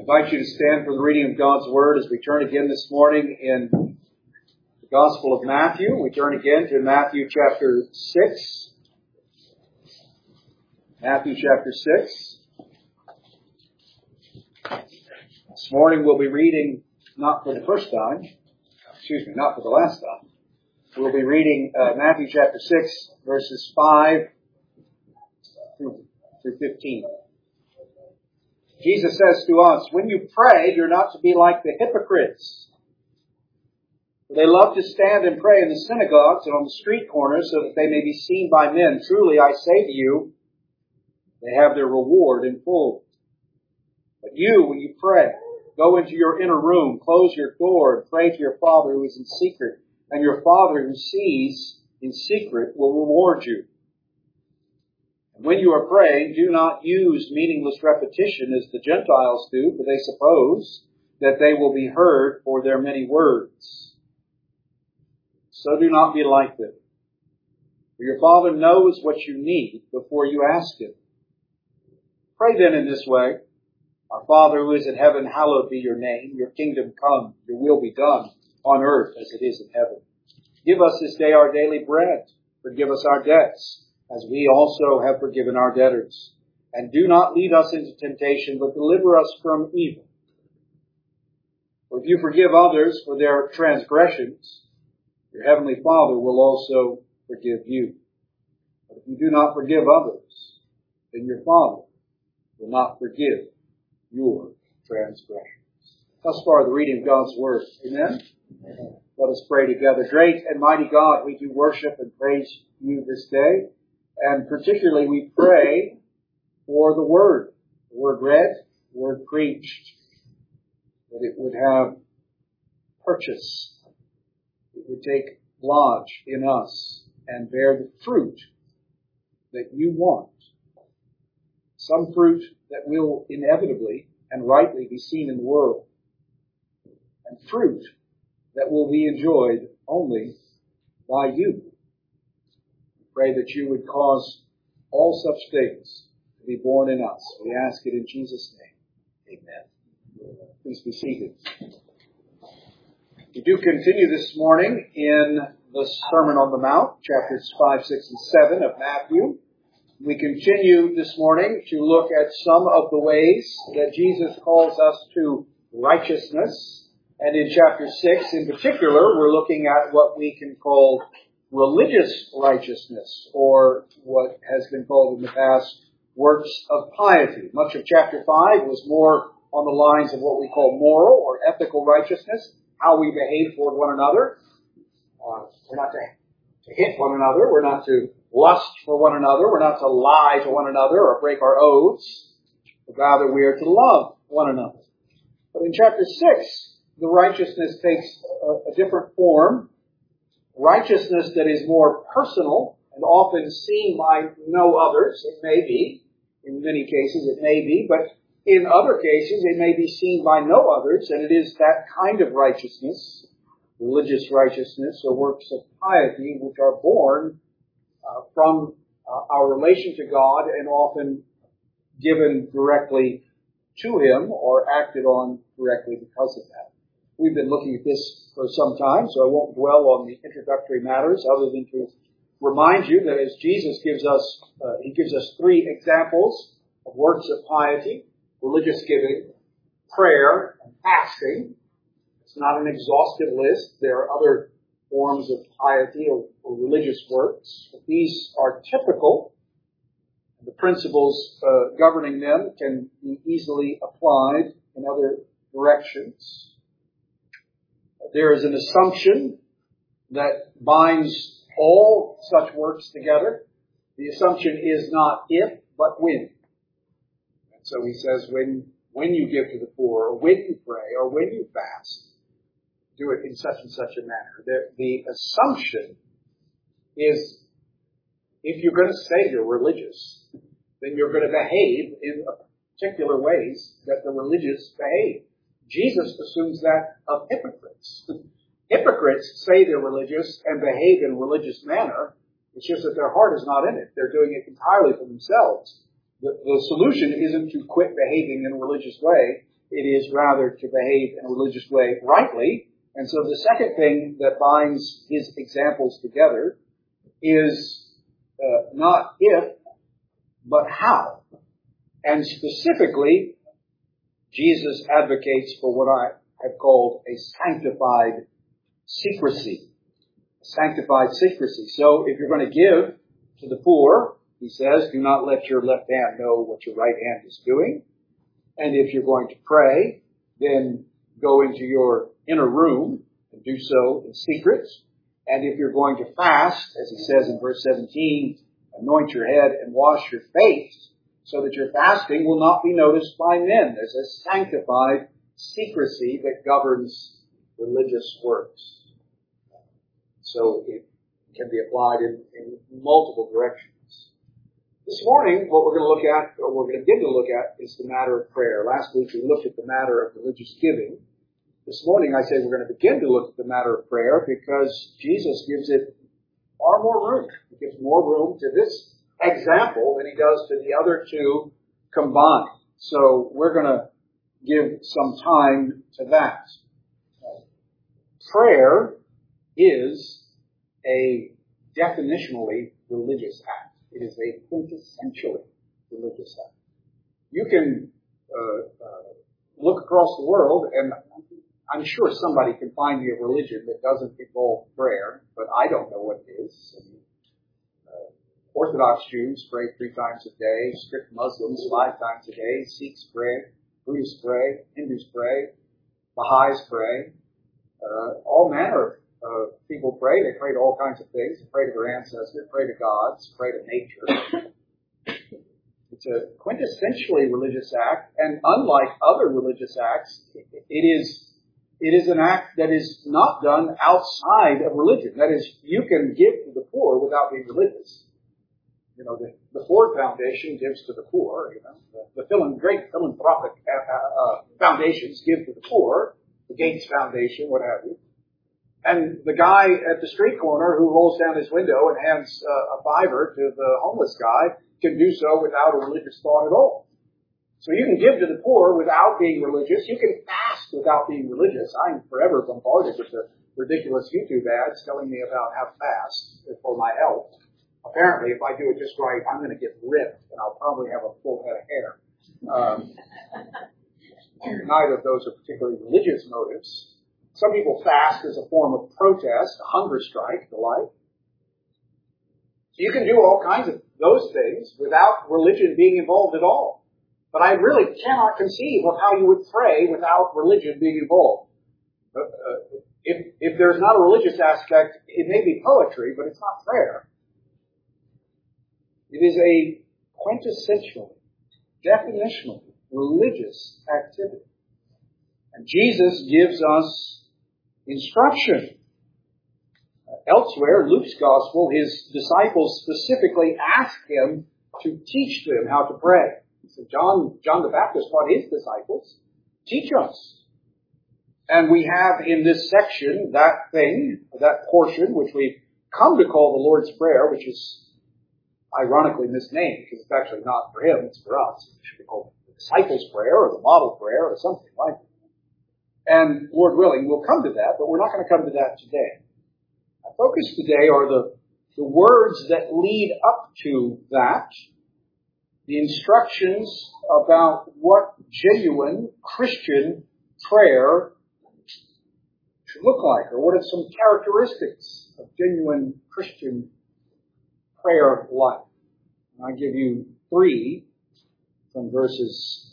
I invite you to stand for the reading of God's Word as we turn again this morning in the Gospel of Matthew. We turn again to Matthew chapter 6. Matthew chapter 6. This morning we'll be reading, not for the last time. We'll be reading Matthew chapter 6, verses 5 through 15. Jesus says to us, when you pray, you're not to be like the hypocrites. They love to stand and pray in the synagogues and on the street corners so that they may be seen by men. Truly, I say to you, they have their reward in full. But you, when you pray, go into your inner room, close your door, and pray to your Father who is in secret. And your Father who sees in secret will reward you. When you are praying, do not use meaningless repetition as the Gentiles do, for they suppose that they will be heard for their many words. So do not be like them. For your Father knows what you need before you ask Him. Pray then in this way. Our Father who is in heaven, hallowed be your name. Your kingdom come, your will be done on earth as it is in heaven. Give us this day our daily bread. Forgive us our debts, as we also have forgiven our debtors. And do not lead us into temptation, but deliver us from evil. For if you forgive others for their transgressions, your heavenly Father will also forgive you. But if you do not forgive others, then your Father will not forgive your transgressions. Thus far, the reading of God's Word. Amen? Amen. Let us pray together. Great and mighty God, we do worship and praise you this day. And particularly we pray for the Word read, the Word preached, that it would have purchase. It would take lodge in us and bear the fruit that you want. Some fruit that will inevitably and rightly be seen in the world. And fruit that will be enjoyed only by you. Pray that you would cause all such things to be born in us. We ask it in Jesus' name. Amen. Please be seated. We do continue this morning in the Sermon on the Mount, chapters 5, 6, and 7 of Matthew. We continue this morning to look at some of the ways that Jesus calls us to righteousness. And in chapter 6 in particular, we're looking at what we can call religious righteousness, or what has been called in the past works of piety. Much of chapter 5 was more on the lines of what we call moral or ethical righteousness, how we behave toward one another. We're not to hit one another. We're not to lust for one another. We're not to lie to one another or break our oaths. But rather, we are to love one another. But in chapter 6, the righteousness takes a different form. Righteousness that is more personal and often seen by no others. It may be. In many cases it may be. But in other cases it may be seen by no others. And it is that kind of righteousness, religious righteousness or works of piety, which are born from our relation to God and often given directly to Him or acted on directly because of that. We've been looking at this for some time, so I won't dwell on the introductory matters other than to remind you that as Jesus gives us, He gives us three examples of works of piety: religious giving, prayer, and fasting. It's not an exhaustive list. There are other forms of piety or religious works, but these are typical. The principles governing them can be easily applied in other directions. There is an assumption that binds all such works together. The assumption is not if, but when. And so he says, when you give to the poor, or when you pray, or when you fast, do it in such and such a manner. The assumption is, if you're going to say you're religious, then you're going to behave in particular ways that the religious behave. Jesus assumes that of hypocrites. Hypocrites say they're religious and behave in a religious manner. It's just that their heart is not in it. They're doing it entirely for themselves. The solution isn't to quit behaving in a religious way. It is rather to behave in a religious way rightly. And so the second thing that binds his examples together is not if, but how. And specifically, Jesus advocates for what I have called a sanctified secrecy. Sanctified secrecy. So if you're going to give to the poor, he says, do not let your left hand know what your right hand is doing. And if you're going to pray, then go into your inner room and do so in secret. And if you're going to fast, as he says in verse 17, anoint your head and wash your face so that your fasting will not be noticed by men. There's a sanctified secrecy that governs religious works. So it can be applied in multiple directions. This morning, what we're going to look at, or we're going to begin to look at, is the matter of prayer. Last week, we looked at the matter of religious giving. This morning, I say we're going to begin to look at the matter of prayer because Jesus gives it far more room. He gives more room to this example than he does to the other two combined. So we're going to give some time to that. Prayer is a definitionally religious act. It is a quintessentially religious act. You can look across the world, and I'm sure somebody can find me a religion that doesn't involve prayer, but I don't know what it is. Orthodox Jews pray 3 times a day, strict Muslims 5 times a day, Sikhs pray, Buddhists pray, Hindus pray, Baha'is pray, all manner of people pray. They pray to all kinds of things. They pray to their ancestors, pray to gods, pray to nature. It's a quintessentially religious act, and unlike other religious acts, it is an act that is not done outside of religion. That is, you can give to the poor without being religious. You know, the Ford Foundation gives to the poor. You know, the great philanthropic foundations give to the poor. The Gates Foundation, what have you. And the guy at the street corner who rolls down his window and hands a $5 to the homeless guy can do so without a religious thought at all. So you can give to the poor without being religious. You can fast without being religious. I'm forever bombarded with the ridiculous YouTube ads telling me about how to fast for my health. Apparently, if I do it just right, I'm going to get ripped, and I'll probably have a full head of hair. Neither of those are particularly religious motives. Some people fast as a form of protest, a hunger strike, the like. So you can do all kinds of those things without religion being involved at all. But I really cannot conceive of how you would pray without religion being involved. If there's not a religious aspect, it may be poetry, but it's not prayer. It is a quintessential, definitional, religious activity. And Jesus gives us instruction. Elsewhere, Luke's gospel, his disciples specifically ask him to teach them how to pray. So John the Baptist taught his disciples, teach us. And we have in this section that portion, which we come to call the Lord's Prayer, which is ironically misnamed, because it's actually not for him, it's for us. It should be called the disciples' prayer or the model prayer or something like that. And Lord willing, we'll come to that, but we're not going to come to that today. Our focus today are the words that lead up to that, the instructions about what genuine Christian prayer should look like, or what are some characteristics of genuine Christian prayer life. And I give you 3 from verses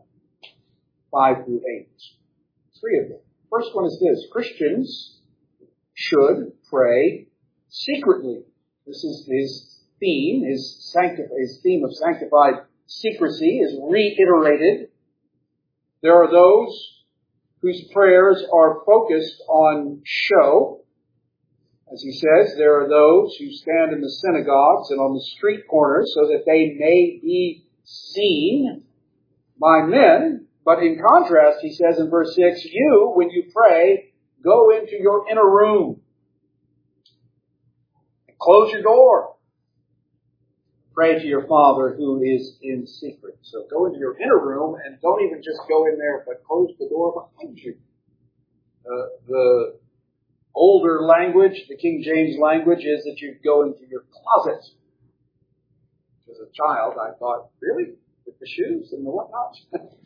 5 through 8. 3 of them. First one is this: Christians should pray secretly. This is his theme. His theme of sanctified secrecy is reiterated. There are those whose prayers are focused on show. As he says, there are those who stand in the synagogues and on the street corners so that they may be seen by men. But in contrast, he says in verse 6, you, when you pray, go into your inner room and close your door. Pray to your Father who is in secret. So go into your inner room and don't even just go in there, but close the door behind you. The older language, the King James language, is that you go into your closet. As a child, I thought, really? With the shoes and the whatnot?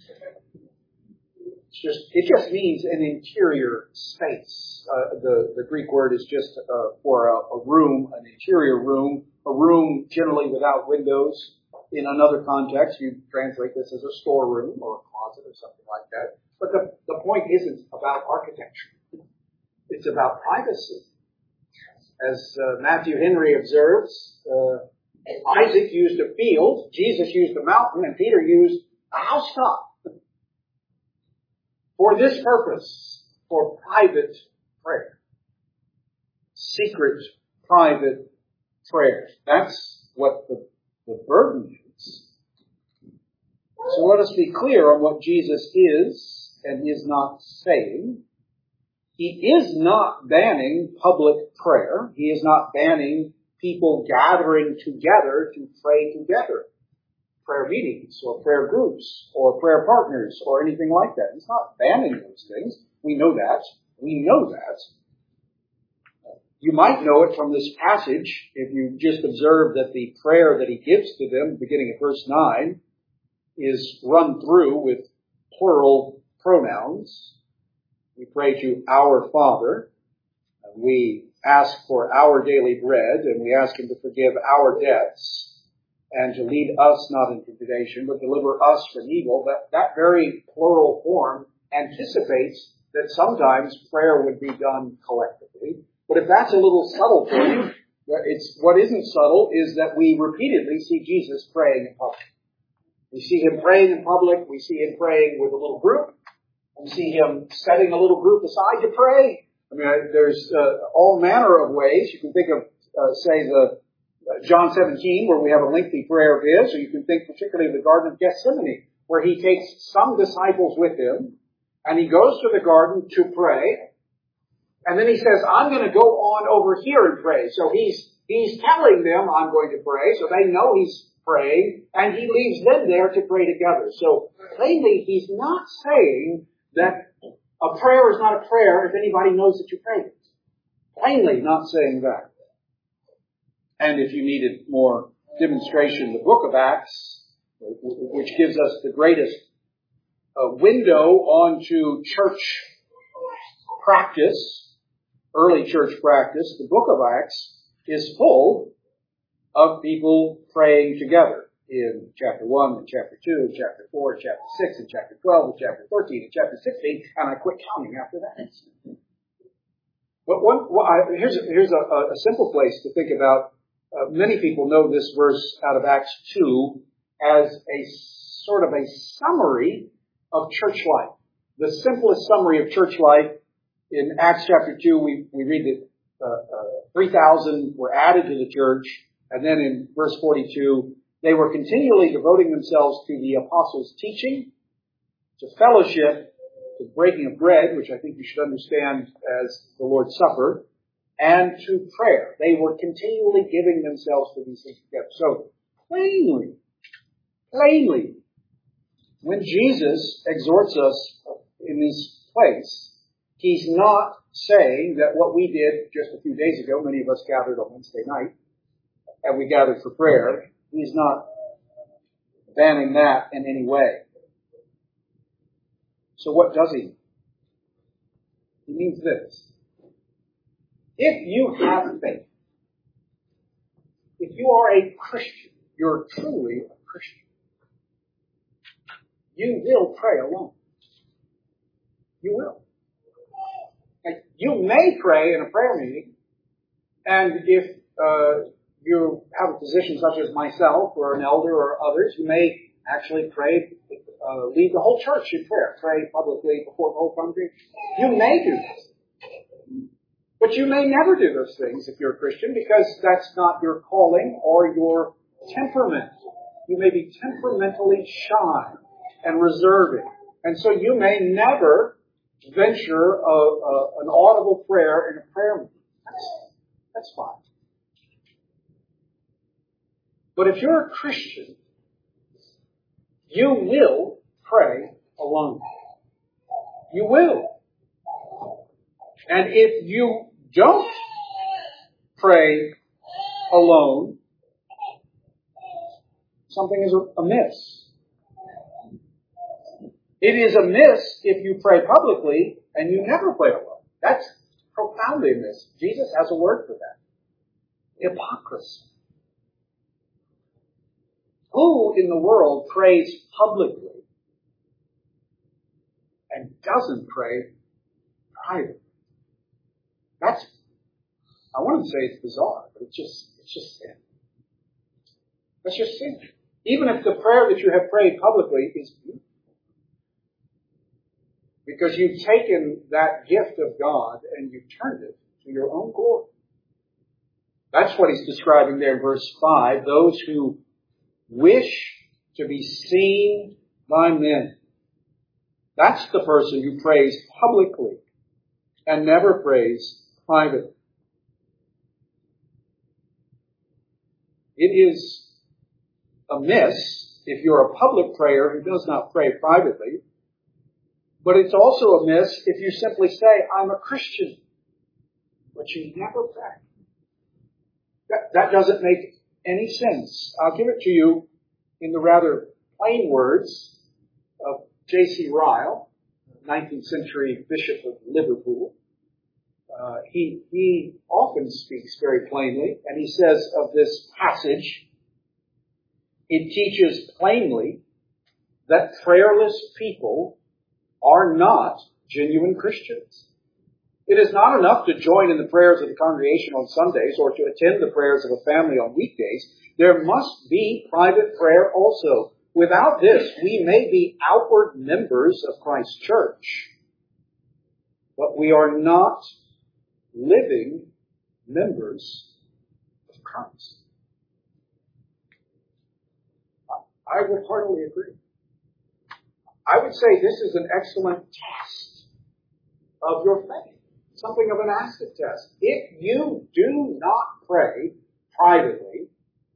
It just means an interior space. The Greek word is just for a room, an interior room, a room generally without windows. In another context, you translate this as a storeroom or a closet or something like that. But the point isn't about architecture. It's about privacy. As Matthew Henry observes, Isaac used a field, Jesus used a mountain, and Peter used a housetop. For this purpose, for private prayer. Secret, private prayer. That's what the burden is. So let us be clear on what Jesus is and is not saying. He is not banning public prayer. He is not banning people gathering together to pray together. Prayer meetings or prayer groups or prayer partners or anything like that. He's not banning those things. We know that. We know that. You might know it from this passage if you just observe that the prayer that he gives to them, beginning at verse 9, is run through with plural pronouns. We pray to our Father. We ask for our daily bread, and we ask him to forgive our debts and to lead us not into temptation, but deliver us from evil. That very plural form anticipates that sometimes prayer would be done collectively. But if that's a little subtle for you, what isn't subtle is that we repeatedly see Jesus praying in public. We see him praying in public. We see him praying with a little group. We see him setting a little group aside to pray. I mean, there's all manner of ways. You can think of, say, the John 17, where we have a lengthy prayer of his, or you can think particularly of the Garden of Gethsemane, where he takes some disciples with him, and he goes to the garden to pray, and then he says, I'm going to go on over here and pray. So he's telling them, I'm going to pray, so they know he's praying, and he leaves them there to pray together. So plainly, he's not saying that a prayer is not a prayer if anybody knows that you prayed it. Plainly not saying that. And if you needed more demonstration, the book of Acts, which gives us the greatest window onto church practice, early church practice, the book of Acts is full of people praying together in chapter 1 and chapter 2 and chapter 4 and chapter 6 and chapter 12 and chapter 13 and chapter 16, and I quit counting after that. But here's a simple place to think about. Many people know this verse out of Acts 2 as a sort of a summary of church life. The simplest summary of church life. In Acts chapter 2, we read that 3,000 were added to the church. And then in verse 42, they were continually devoting themselves to the apostles' teaching, to fellowship, to the breaking of bread, which I think you should understand as the Lord's Supper, and to prayer. They were continually giving themselves to these things together. So, plainly, when Jesus exhorts us in this place, he's not saying that what we did just a few days ago, many of us gathered on Wednesday night, and we gathered for prayer. He's not banning that in any way. So what does he mean? He means this. If you have faith, if you are a Christian, you're truly a Christian, you will pray alone. You will. And you may pray in a prayer meeting, and if you have a position such as myself or an elder or others, you may actually pray, lead the whole church in prayer, pray publicly before the whole congregation. You may do this. But you may never do those things if you're a Christian, because that's not your calling or your temperament. You may be temperamentally shy and reserving. And so you may never venture an audible prayer in a prayer meeting. That's fine. But if you're a Christian, you will pray alone. You will. And if you don't pray alone, something is amiss. It is amiss if you pray publicly and you never pray alone. That's profoundly amiss. Jesus has a word for that. Hypocrisy. Who in the world prays publicly and doesn't pray privately? I wouldn't say it's bizarre, but it's just sin. That's just sin. Even if the prayer that you have prayed publicly is beautiful. Because you've taken that gift of God and you've turned it to your own glory. That's what he's describing there in verse 5. Those who wish to be seen by men. That's the person who prays publicly and never prays privately. It is amiss if you're a public prayer who does not pray privately. But it's also amiss if you simply say, I'm a Christian, but you never pray. That doesn't make any sense. I'll give it to you in the rather plain words of J.C. Ryle, 19th century Bishop of Liverpool. He often speaks very plainly, and he says of this passage, it teaches plainly that prayerless people are not genuine Christians. It is not enough to join in the prayers of the congregation on Sundays or to attend the prayers of a family on weekdays. There must be private prayer also. Without this, we may be outward members of Christ's church, but we are not living members of Christ. I would heartily agree. I would say this is an excellent test of your faith. Something of an acid test. If you do not pray privately,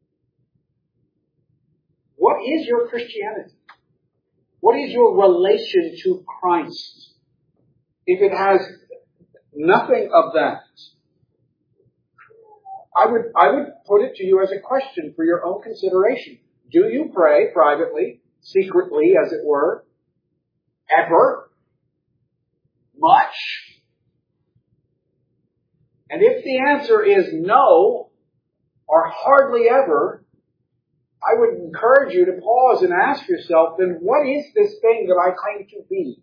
what is your Christianity? What is your relation to Christ? If it has nothing of that, I would put it to you as a question for your own consideration. Do you pray privately, secretly, as it were? Ever? Much? And if the answer is no, or hardly ever, I would encourage you to pause and ask yourself, then what is this thing that I claim to be?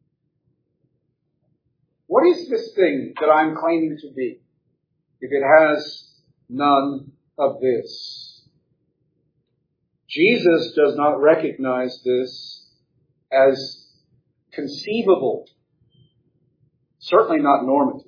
What is this thing that I'm claiming to be? If it has none of this. Jesus does not recognize this as conceivable, certainly not normative.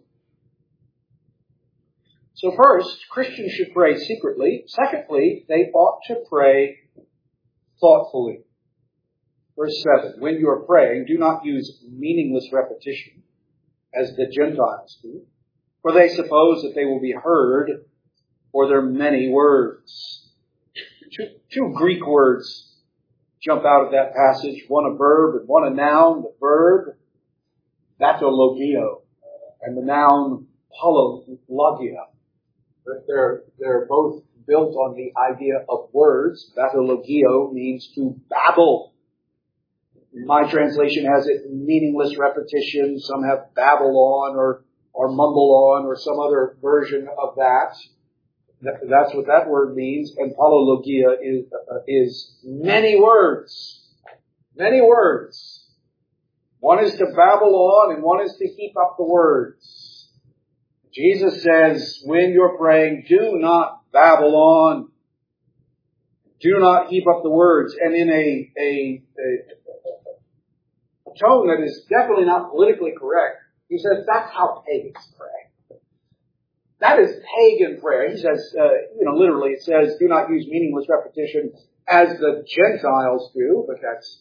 So first, Christians should pray secretly. Secondly, they ought to pray thoughtfully. Verse 7, when you are praying, do not use meaningless repetition as the Gentiles do, for they suppose that they will be heard for their many words. Two Greek words jump out of that passage, one a verb and one a noun. The verb, batologio, and the noun, polologia. They're both built on the idea of words. Batologio means to babble. My translation has it meaningless repetition. Some have babble on or mumble on or some other version of that. That's what that word means. And polologia is many words. Many words. One is to babble on and one is to heap up the words. Jesus says, when you're praying, do not babble on. Do not heap up the words. And in a tone that is definitely not politically correct, he says that's how pagans pray. That is pagan prayer. He says, literally it says, do not use meaningless repetition as the Gentiles do, but that's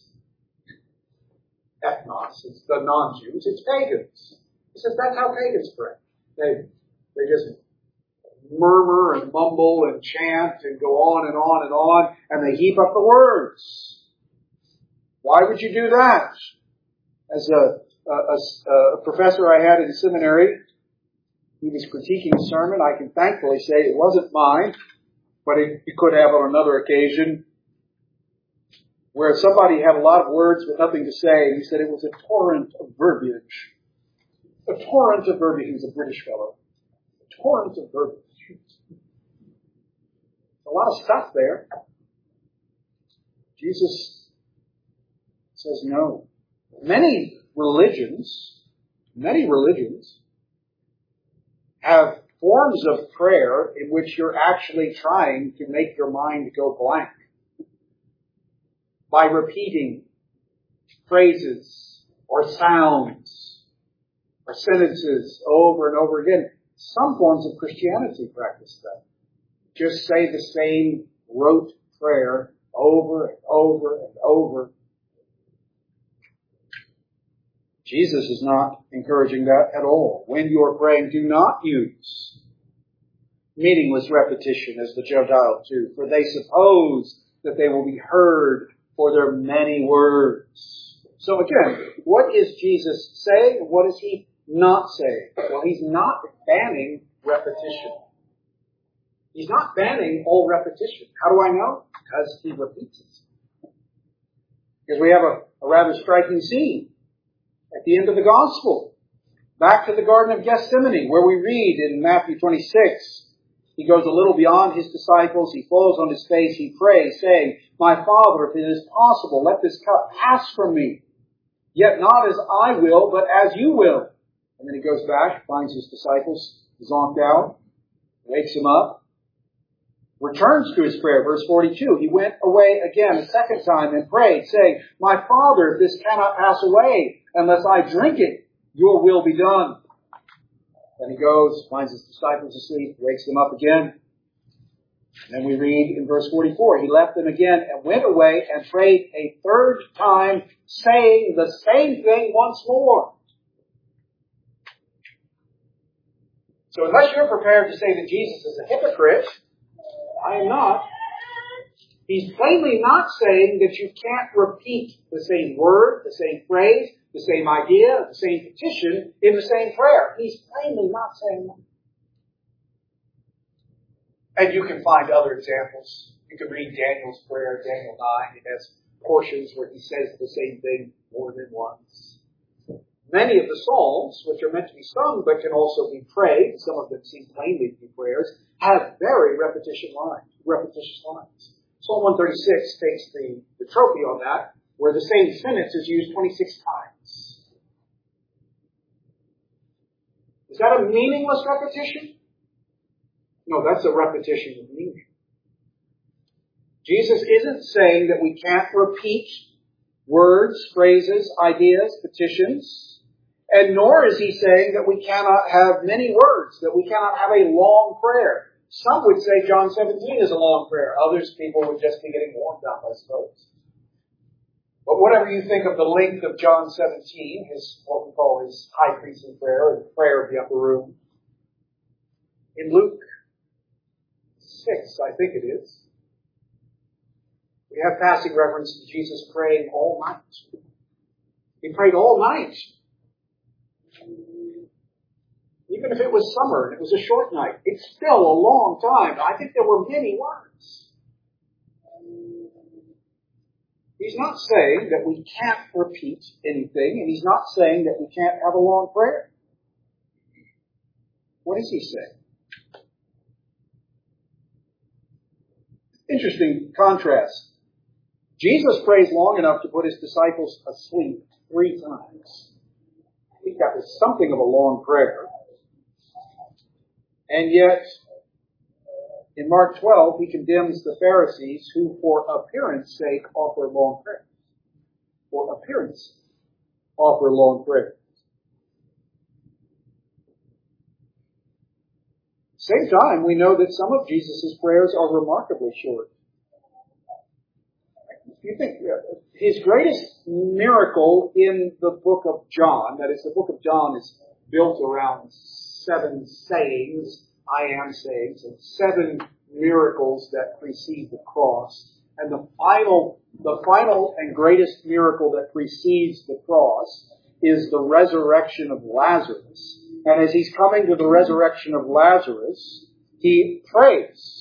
ethnos. It's the non-Jews. It's pagans. He says that's how pagans pray. They just murmur and mumble and chant and go on and on and on, and they heap up the words. Why would you do that? As a professor I had in seminary, he was critiquing a sermon. I can thankfully say it wasn't mine, but he could have on another occasion, where somebody had a lot of words but nothing to say, and he said it was a torrent of verbiage. A torrent of verbiage. He was a British fellow. A torrent of verbiage. A lot of stuff there. Jesus says no. Many religions have forms of prayer in which you're actually trying to make your mind go blank by repeating phrases or sounds or sentences over and over again. Some forms of Christianity practice that. Just say the same rote prayer over and over and over. Jesus is not encouraging that at all. When you are praying, do not use meaningless repetition as the Gentiles do, for they suppose that they will be heard for their many words. So again, what is Jesus saying and what is he not saying? Well, he's not banning repetition. He's not banning all repetition. How do I know? Because he repeats it. Because we have a rather striking scene at the end of the Gospel. Back to the Garden of Gethsemane, where we read in Matthew 26, he goes a little beyond his disciples, he falls on his face, he prays, saying, "My Father, if it is possible, let this cup pass from me. Yet not as I will, but as you will." And then he goes back, finds his disciples zonked out, wakes them up, returns to his prayer. Verse 42, he went away again a second time and prayed, saying, "My Father, if this cannot pass away unless I drink it, your will be done." Then he goes, finds his disciples asleep, wakes them up again. And then we read in verse 44, he left them again and went away and prayed a third time, saying the same thing once more. So unless you're prepared to say that Jesus is a hypocrite, I am not. He's plainly not saying that you can't repeat the same word, the same phrase, the same idea, the same petition in the same prayer. He's plainly not saying that. And you can find other examples. You can read Daniel's prayer, Daniel 9. It has portions where he says the same thing more than once. Many of the Psalms, which are meant to be sung but can also be prayed, some of them seem plainly to be prayers, have very repetitious lines. Psalm 136 takes the trophy on that, where the same sentence is used 26 times. Is that a meaningless repetition? No, that's a repetition of meaning. Jesus isn't saying that we can't repeat words, phrases, ideas, petitions, and nor is he saying that we cannot have many words, that we cannot have a long prayer. Some would say John 17 is a long prayer. Others, people would just be getting warmed up, I suppose. But whatever you think of the length of John 17, what we call his high priestly prayer, or the prayer of the upper room, in Luke 6, I think it is, we have passing reference to Jesus praying all night. He prayed all night. Even if it was summer and it was a short night, it's still a long time. I think there were many words. He's not saying that we can't repeat anything, and he's not saying that we can't have a long prayer. What is he saying? Interesting contrast. Jesus prays long enough to put his disciples asleep 3 times. I think that was something of a long prayer. And yet, in Mark 12, he condemns the Pharisees who, for appearance sake, offer long prayers. For appearance, offer long prayers. At the same time, we know that some of Jesus' prayers are remarkably short. You think his greatest miracle in the book of John, that is, the book of John is built around 7 sayings I am sayings and 7 miracles that precede the cross. And the final and greatest miracle that precedes the cross is the resurrection of Lazarus. And as he's coming to the resurrection of Lazarus, he prays.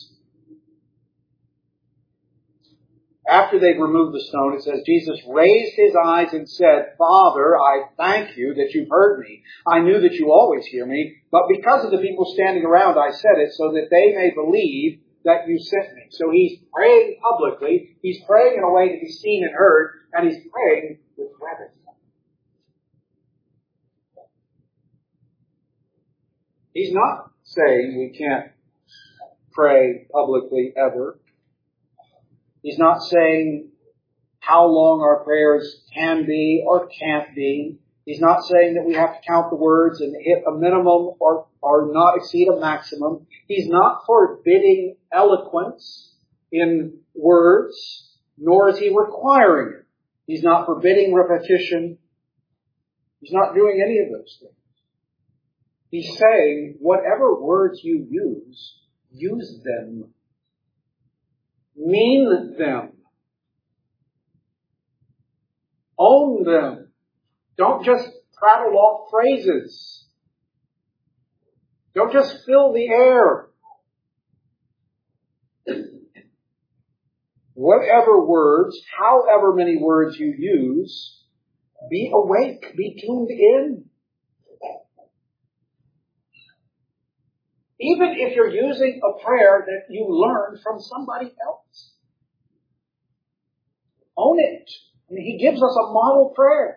After they've removed the stone, it says, Jesus raised his eyes and said, Father, I thank you that you've heard me. I knew that you always hear me, but because of the people standing around, I said it so that they may believe that you sent me. So he's praying publicly. He's praying in a way to be seen and heard, and he's praying with gravity. He's not saying we can't pray publicly ever. He's not saying how long our prayers can be or can't be. He's not saying that we have to count the words and hit a minimum or not exceed a maximum. He's not forbidding eloquence in words, nor is he requiring it. He's not forbidding repetition. He's not doing any of those things. He's saying, whatever words you use them. Mean them. Own them. Don't just prattle off phrases. Don't just fill the air. Whatever words, however many words you use, be awake, be tuned in. Even if you're using a prayer that you learned from somebody else. Own it. I mean, he gives us a model prayer.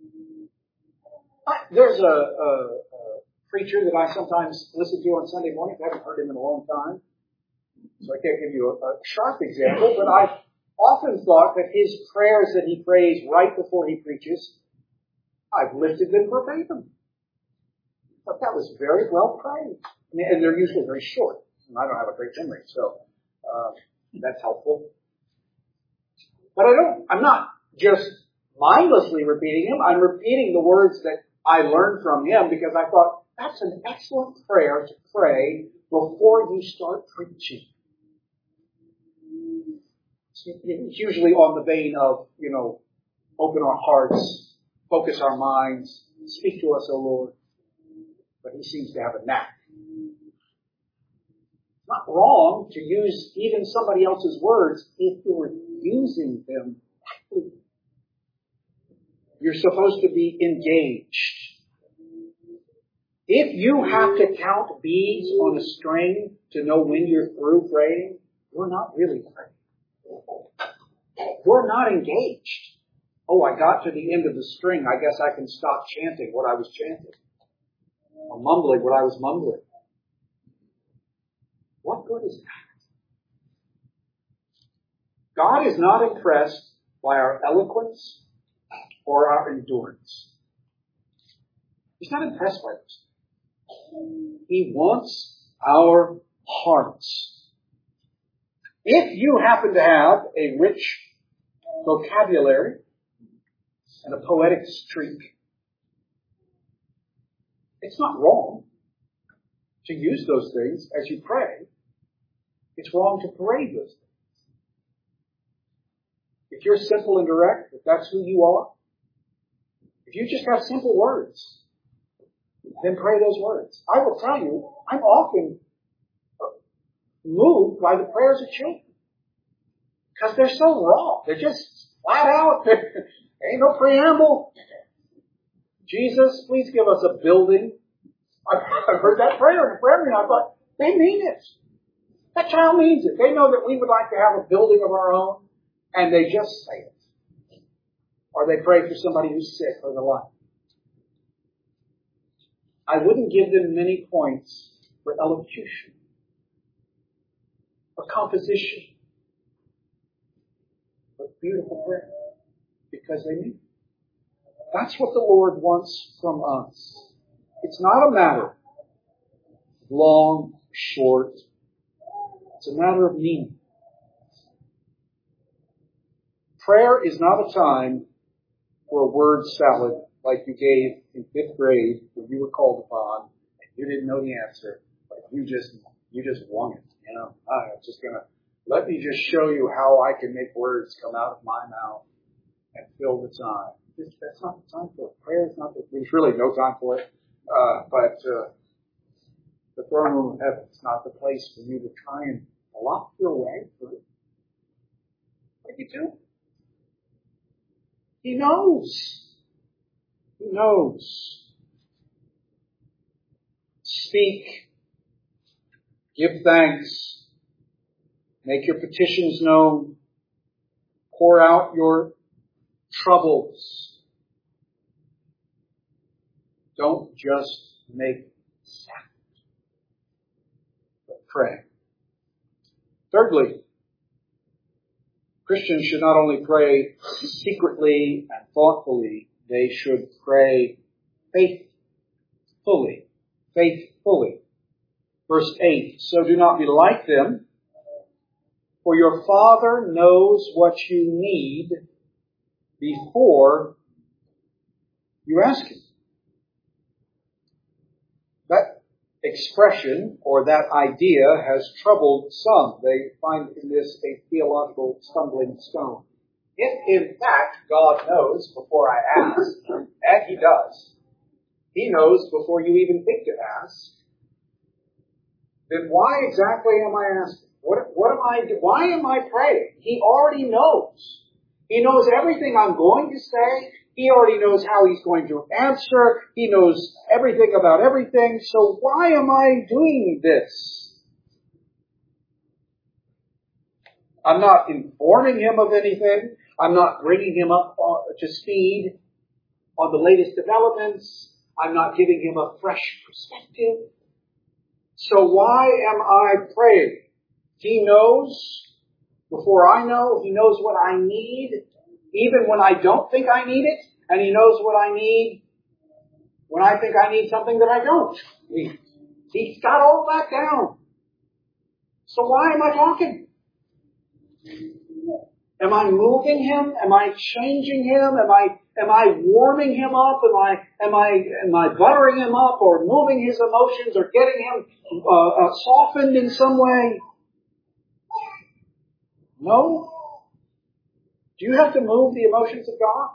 There's a preacher that I sometimes listen to on Sunday mornings. I haven't heard him in a long time, so I can't give you a sharp example, but I've often thought that his prayers that he prays right before he preaches, I've lifted them verbatim. But that was very well prayed. And they're usually very short. And I don't have a great memory, so that's helpful. But I'm not just mindlessly repeating him. I'm repeating the words that I learned from him because I thought that's an excellent prayer to pray before you start preaching. It's usually on the vein of, open our hearts, focus our minds, speak to us, O Lord. But he seems to have a knack. It's not wrong to use even somebody else's words if you're using them. You're supposed to be engaged. If you have to count beads on a string to know when you're through praying, you're not really praying. You're not engaged. Oh, I got to the end of the string. I guess I can stop chanting what I was chanting. Or mumbling what I was mumbling. What good is that? God is not impressed by our eloquence or our endurance. He's not impressed by this. He wants our hearts. If you happen to have a rich vocabulary and a poetic streak, it's not wrong to use those things as you pray. It's wrong to parade those things. If you're simple and direct, if that's who you are, if you just have simple words, then pray those words. I will tell you, I'm often moved by the prayers of children. Because they're so raw. They're just flat out. There ain't no preamble. Jesus, please give us a building. I've heard that prayer in a prayer meeting. I thought, they mean it. That child means it. They know that we would like to have a building of our own, and they just say it. Or they pray for somebody who's sick or the like. I wouldn't give them many points for elocution or composition. But beautiful prayer. Because they mean it. That's what the Lord wants from us. It's not a matter of long, short. It's a matter of meaning. Prayer is not a time for a word salad like you gave in 5th grade when you were called upon and you didn't know the answer, but you just won it. I'm just gonna let me just show you how I can make words come out of my mouth and fill the time. That's not the time for it. Prayer is not the. There's really no time for it. But the throne room of heaven is not the place for you to try and block your way through. What do you do? He knows. He knows. Speak. Give thanks. Make your petitions known. Pour out your troubles. Don't just make sound, but pray. Thirdly, Christians should not only pray secretly and thoughtfully, they should pray faithfully. Faithfully. Verse 8, so do not be like them, for your Father knows what you need before you ask Him. That expression or that idea has troubled some. They find in this a theological stumbling stone. If in fact God knows before I ask, and He does, He knows before you even think to ask, then why exactly am I asking? Why am I praying? He already knows. He knows everything I'm going to say. He already knows how He's going to answer. He knows everything about everything. So why am I doing this? I'm not informing Him of anything. I'm not bringing Him up to speed on the latest developments. I'm not giving Him a fresh perspective. So why am I praying? He knows before I know. He knows what I need, even when I don't think I need it. And He knows what I need when I think I need something that I don't. He's got all that down. So why am I talking? Am I moving Him? Am I changing Him? Am I warming Him up? Am I buttering Him up or moving His emotions or getting Him softened in some way? No. Do you have to move the emotions of God?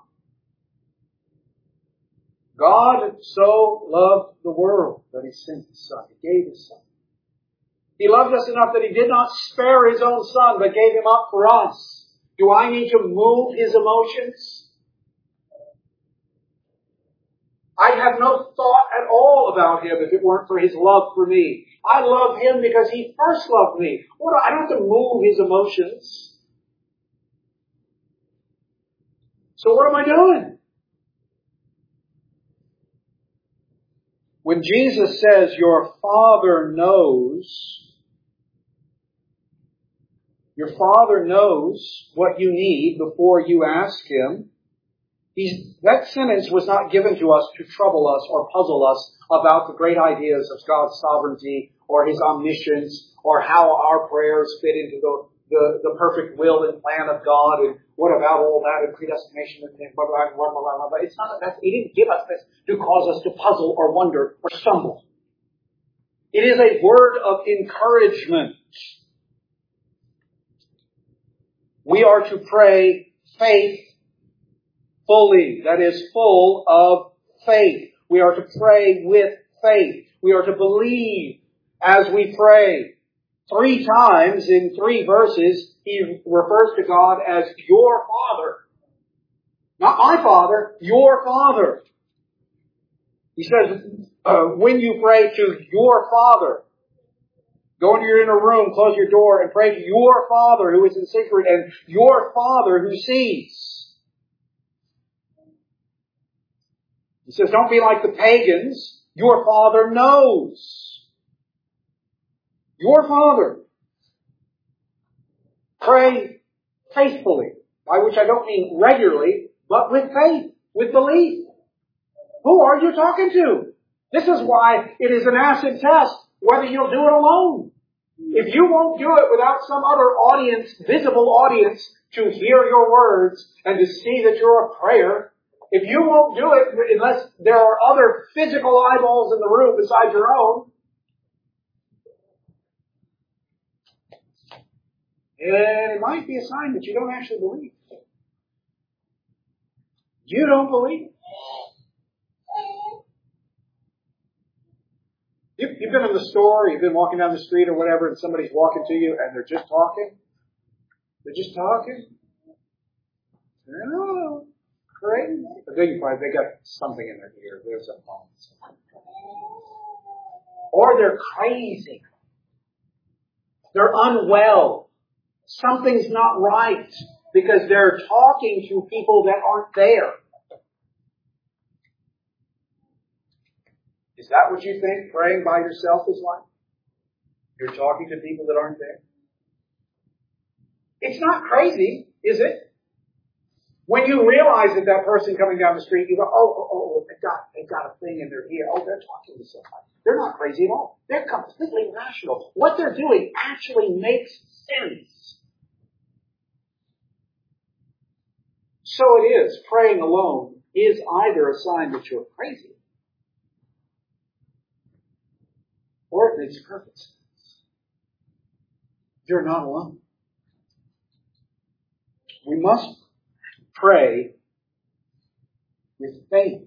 God so loved the world that He sent His Son. He gave His Son. He loved us enough that He did not spare His own Son, but gave Him up for us. Do I need to move His emotions? I'd have no thought at all about Him if it weren't for His love for me. I love Him because He first loved me. I don't have to move His emotions. So what am I doing? When Jesus says, your Father knows what you need before you ask Him, that sentence was not given to us to trouble us or puzzle us about the great ideas of God's sovereignty or His omniscience or how our prayers fit into the perfect will and plan of God and what about all that and predestination and blah, blah, blah, blah, blah, blah. It's not that. He didn't give us this to cause us to puzzle or wonder or stumble. It is a word of encouragement. We are to pray faithfully. That is, full of faith. We are to pray with faith. We are to believe as we pray. 3 times in 3 verses, He refers to God as your Father. Not my Father, your Father. He says, when you pray to your Father, go into your inner room, close your door, and pray to your Father who is in secret and your Father who sees. He says, don't be like the pagans. Your Father knows. Your Father. Pray faithfully, by which I don't mean regularly, but with faith, with belief. Who are you talking to? This is why it is an acid test, whether you'll do it alone. If you won't do it without some other audience, visible audience, to hear your words and to see that you're a prayer, if you won't do it unless there are other physical eyeballs in the room besides your own, And it might be a sign that you don't actually believe. You don't believe. You've been in the store, you've been walking down the street or whatever, and somebody's walking to you and they're just talking. They're just talking. Oh, crazy. But then you find they got something in their ear. There's a phone. Or they're crazy. They're unwell. Something's not right because they're talking to people that aren't there. Is that what you think praying by yourself is like? You're talking to people that aren't there? It's not crazy, is it? When you realize that person coming down the street, you go, oh, they've got a thing in their ear. Oh, they're talking to somebody. They're not crazy at all. They're completely rational. What they're doing actually makes sense. So it is. Praying alone is either a sign that you're crazy, or it makes perfect sense. You're not alone. We must pray with faith.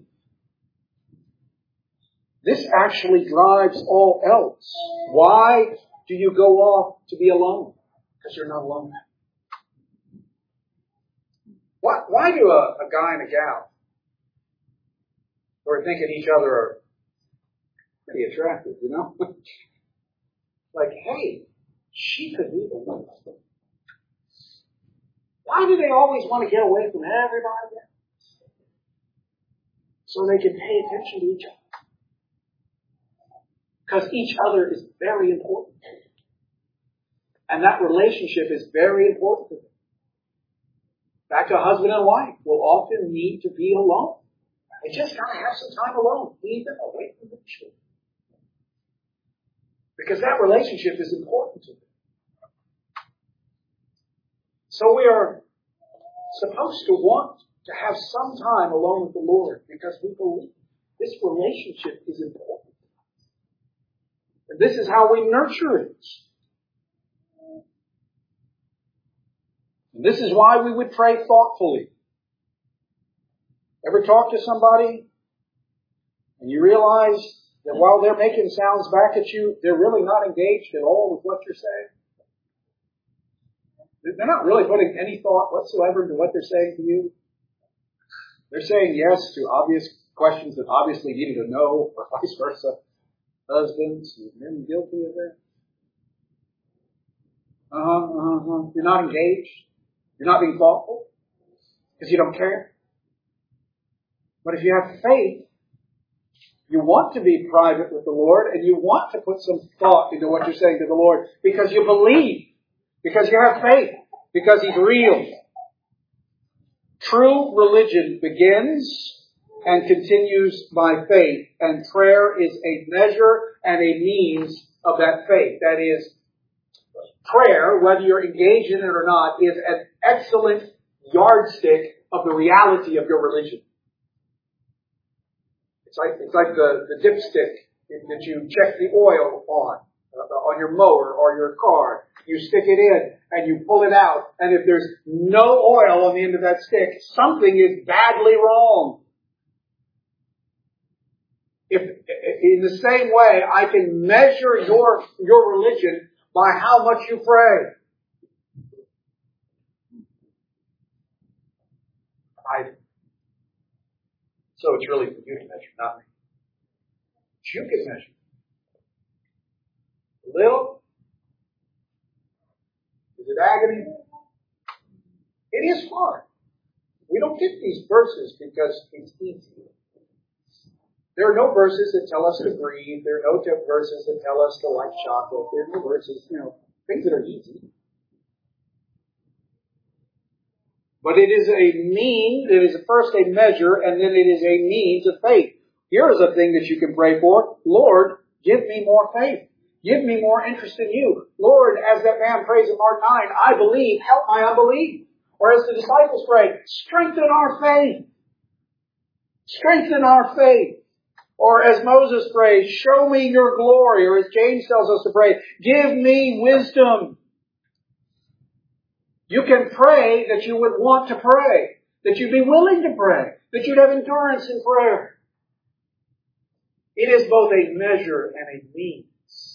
This actually drives all else. Why do you go off to be alone? Because you're not alone. Why do a guy and a gal who are thinking each other are pretty attractive, you know? Like, hey, she could be the one. Why do they always want to get away from everybody else? So they can pay attention to each other. Because each other is very important. And that relationship is very important to them. Back to husband and wife will often need to be alone. They just got to have some time alone, even away from the children. Because that relationship is important to them. So we are supposed to want to have some time alone with the Lord because we believe this relationship is important. And this is how we nurture it. And this is why we would pray thoughtfully. Ever talk to somebody and you realize that while they're making sounds back at you, they're really not engaged at all with what you're saying? They're not really putting any thought whatsoever into what they're saying to you. They're saying yes to obvious questions that obviously needed to know, or vice versa. Husbands, you've been guilty of that. You're not engaged. You're not being thoughtful because you don't care. But if you have faith, you want to be private with the Lord and you want to put some thought into what you're saying to the Lord because you believe. Because you have faith. Because He's real. True religion begins and continues by faith. And prayer is a measure and a means of that faith. That is, prayer, whether you're engaged in it or not, is an excellent yardstick of the reality of your religion. It's like the dipstick that you check the oil on your mower or your car. You stick it in and you pull it out. And if there's no oil on the end of that stick, something is badly wrong. If in the same way, I can measure your religion by how much you pray. So it's really for you to measure, not me. But you can measure. A little. Is it agony? It is hard. We don't get these verses because it's easy. There are no verses that tell us to breathe. There are no verses that tell us to like chocolate. There are no verses, things that are easy. But it is a means, it is first a measure, and then it is a means of faith. Here is a thing that you can pray for. Lord, give me more faith. Give me more interest in you. Lord, as that man prays in Mark 9, I believe, help my unbelief. Or as the disciples prayed, strengthen our faith. Strengthen our faith. Or as Moses prayed, show me your glory. Or as James tells us to pray, give me wisdom. You can pray that you would want to pray, that you'd be willing to pray, that you'd have endurance in prayer. It is both a measure and a means.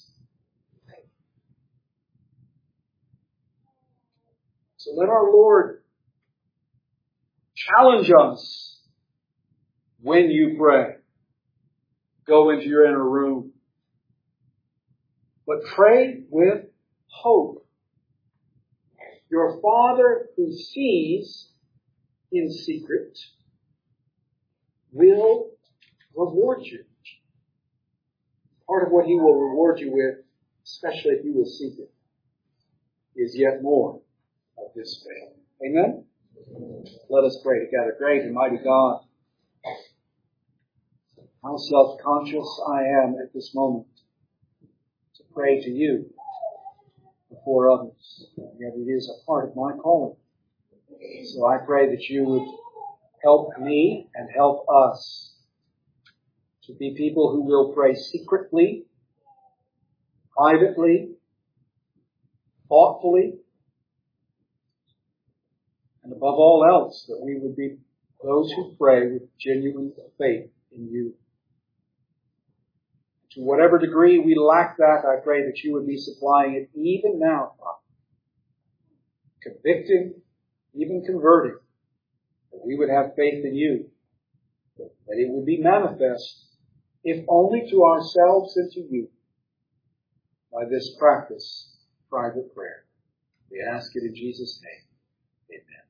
So let our Lord challenge us when you pray. Go into your inner room. But pray with hope. Your Father who sees in secret will reward you. Part of what He will reward you with, especially if you will seek it, is yet more of this faith. Amen? Let us pray together. Great and mighty God, how self-conscious I am at this moment to pray to you before others. Yet it is a part of my calling. So I pray that you would help me and help us to be people who will pray secretly, privately, thoughtfully, and above all else, that we would be those who pray with genuine faith in you. To whatever degree we lack that, I pray that you would be supplying it even now, Father. Convicting, even converting, that we would have faith in you, that it would be manifest, if only to ourselves and to you, by this practice, private prayer. We ask it in Jesus' name. Amen.